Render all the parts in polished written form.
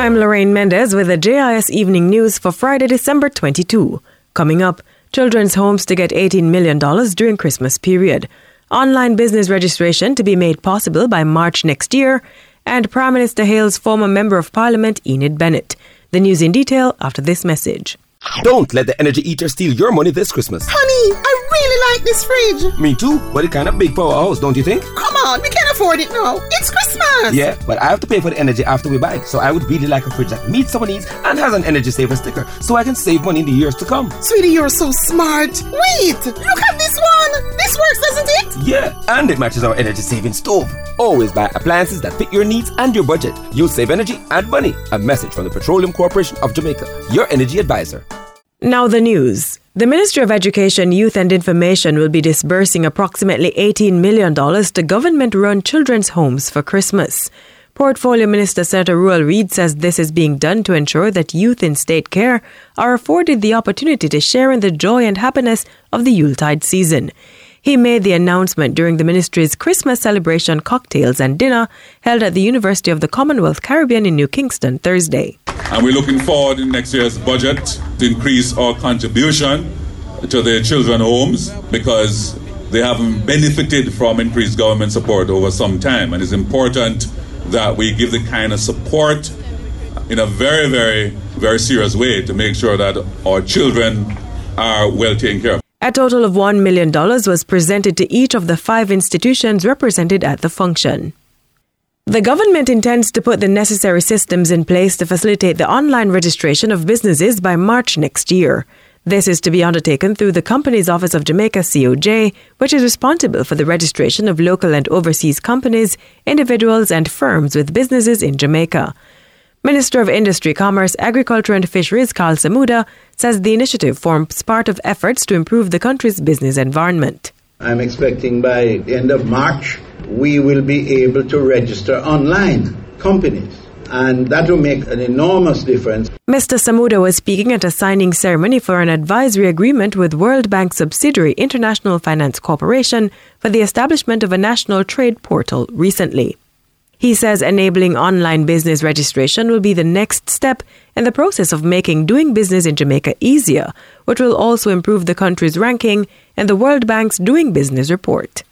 I'm Lorraine Mendez with the JIS Evening News for Friday, December 22. Coming up, children's homes to get $18 million during Christmas period. Online business registration to be made possible by March next year. And Prime Minister hails former Member of Parliament Enid Bennett. The news in detail after this message. Don't let the energy eater steal your money this Christmas. Honey, I really like this fridge. Me too, but it's kind of big for our house, don't you think? Come on, we can afford it now. It's Christmas. Yeah, but I have to pay for the energy after we buy it. So I would really like a fridge that meets our needs and has an energy saver sticker so I can save money in the years to come. Sweetie, you're so smart. Wait, look at this one. This works, doesn't it? Yeah, and it matches our energy saving stove. Always buy appliances that fit your needs and your budget. You'll save energy and money. A message from the Petroleum Corporation of Jamaica, your energy advisor. Now the news. The Ministry of Education, Youth and Information will be disbursing approximately $18 million to government-run children's homes for Christmas. Portfolio Minister Senator Ruel Reid says this is being done to ensure that youth in state care are afforded the opportunity to share in the joy and happiness of the Yuletide season. He made the announcement during the ministry's Christmas celebration cocktails and dinner held at the University of the Commonwealth Caribbean in New Kingston Thursday. And we're looking forward in next year's budget to increase our contribution to the children's homes because they haven't benefited from increased government support over some time. And it's important that we give the kind of support in a very, very, very serious way to make sure that our children are well taken care of. A total of $1 million was presented to each of the 5 institutions represented at the function. The government intends to put the necessary systems in place to facilitate the online registration of businesses by March next year. This is to be undertaken through the Companies Office of Jamaica, COJ, which is responsible for the registration of local and overseas companies, individuals and firms with businesses in Jamaica. Minister of Industry, Commerce, Agriculture and Fisheries Karl Samuda says the initiative forms part of efforts to improve the country's business environment. I'm expecting by the end of March, we will be able to register online companies, and that will make an enormous difference. Mr. Samuda was speaking at a signing ceremony for an advisory agreement with World Bank subsidiary International Finance Corporation for the establishment of a national trade portal recently. He says enabling online business registration will be the next step in the process of making doing business in Jamaica easier, which will also improve the country's ranking in the World Bank's Doing Business report.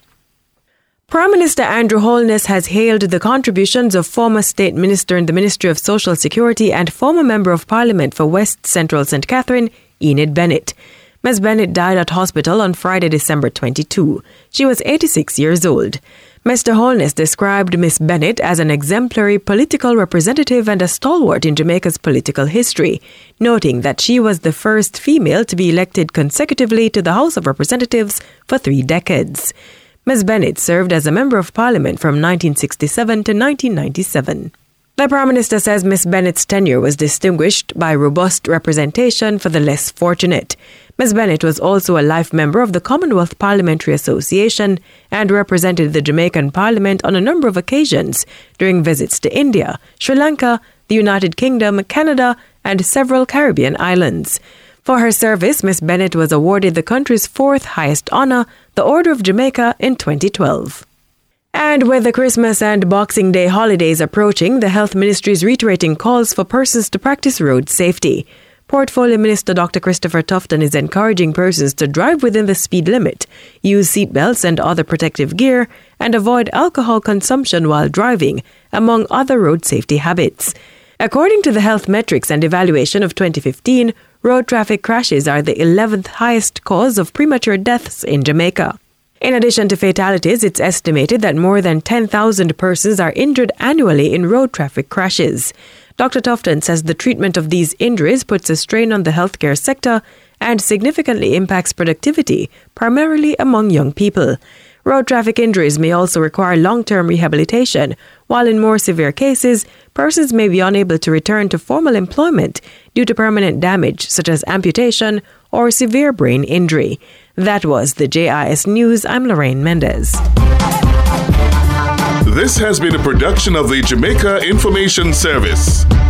Prime Minister Andrew Holness has hailed the contributions of former State Minister in the Ministry of Social Security and former Member of Parliament for West Central St. Catherine, Enid Bennett. Ms. Bennett died at hospital on Friday, December 22. She was 86 years old. Mr. Holness described Ms. Bennett as an exemplary political representative and a stalwart in Jamaica's political history, noting that she was the first female to be elected consecutively to the House of Representatives for 3 decades. Ms. Bennett served as a Member of Parliament from 1967 to 1997. The Prime Minister says Ms. Bennett's tenure was distinguished by robust representation for the less fortunate. Ms. Bennett was also a life member of the Commonwealth Parliamentary Association and represented the Jamaican Parliament on a number of occasions during visits to India, Sri Lanka, the United Kingdom, Canada, and several Caribbean islands. For her service, Ms. Bennett was awarded the country's 4th highest honor, the Order of Jamaica, in 2012. And with the Christmas and Boxing Day holidays approaching, the Health Ministry is reiterating calls for persons to practice road safety. Portfolio Minister Dr. Christopher Tufton is encouraging persons to drive within the speed limit, use seatbelts and other protective gear, and avoid alcohol consumption while driving, among other road safety habits. According to the Health Metrics and Evaluation of 2015, road traffic crashes are the 11th highest cause of premature deaths in Jamaica. In addition to fatalities, it's estimated that more than 10,000 persons are injured annually in road traffic crashes. Dr. Tufton says the treatment of these injuries puts a strain on the healthcare sector and significantly impacts productivity, primarily among young people. Road traffic injuries may also require long-term rehabilitation, while in more severe cases, persons may be unable to return to formal employment due to permanent damage such as amputation or severe brain injury. That was the JIS News. I'm Lorraine Mendez. This has been a production of the Jamaica Information Service.